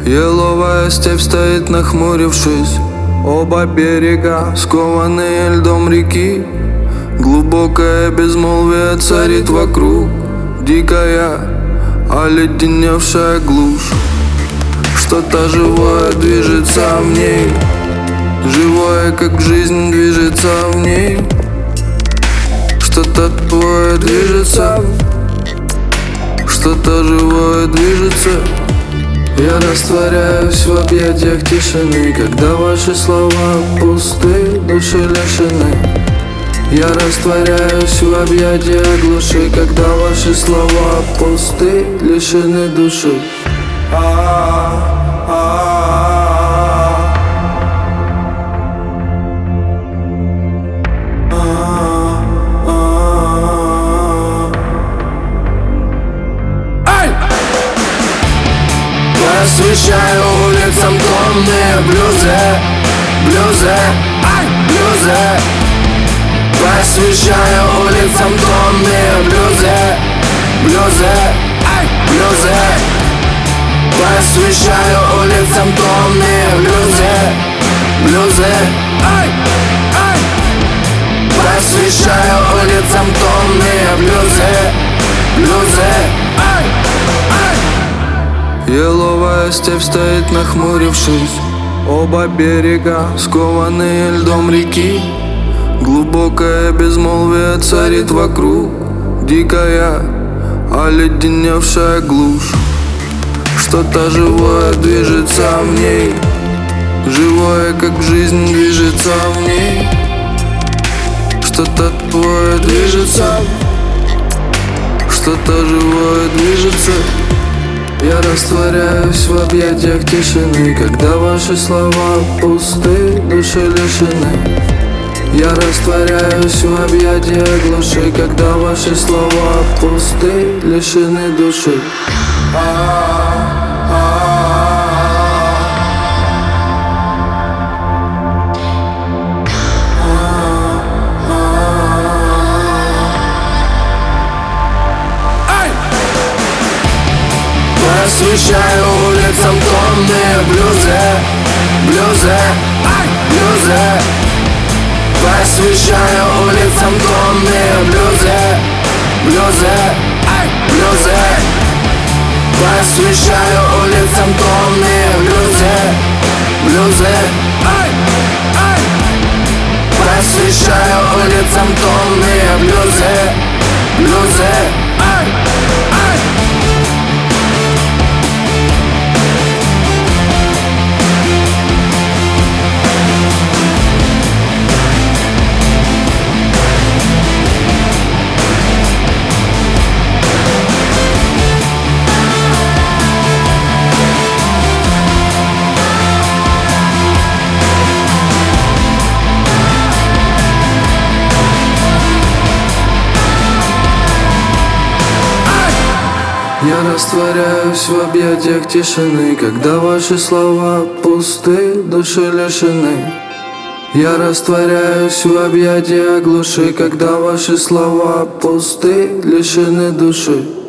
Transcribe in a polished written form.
Еловая степь стоит, нахмурившись. Оба берега, скованные льдом реки. Глубокое безмолвие царит вокруг. Дикая, оледеневшая глушь. Что-то живое движется в ней. Живое, как жизнь, движется в ней. Что-то твое движется. Что-то живое движется. Я растворяюсь в объятиях тишины, когда ваши слова пусты, души лишены. Я растворяюсь в объятиях глуши, когда ваши слова пусты, лишены души. Освещаю улицам томные блюзы, блюзы, блюзы. Посвящаю улицам томные блюзы, блюзы, блюзы. Посвящаю улицам томные блюзы, блюзы. Посвящаю улицам томные блюзы, блюзы. Еловая степь стоит, нахмурившись. Оба берега, скованные льдом реки. Глубокое безмолвие царит вокруг. Дикая, оледеневшая глушь. Что-то живое движется в ней. Живое, как жизнь, движется в ней. Что-то твое движется. Что-то живое движется. Я растворяюсь в объятиях тишины, когда ваши слова пусты, души лишены. Я растворяюсь в объятиях глуши, когда ваши слова пусты, лишены души. Освещаю улицам томные блюзы, блюзы, блюзы. Посвящаю улицам томные блюзы, блюзы, блюзы. Посвящаю улицам томные блюзы, блюзы. Посвящаю улицам томные блюзы, блюзы. Я растворяюсь в объятиях тишины, когда ваши слова пусты, души лишены. Я растворяюсь в объятиях глуши, когда ваши слова пусты, лишены души.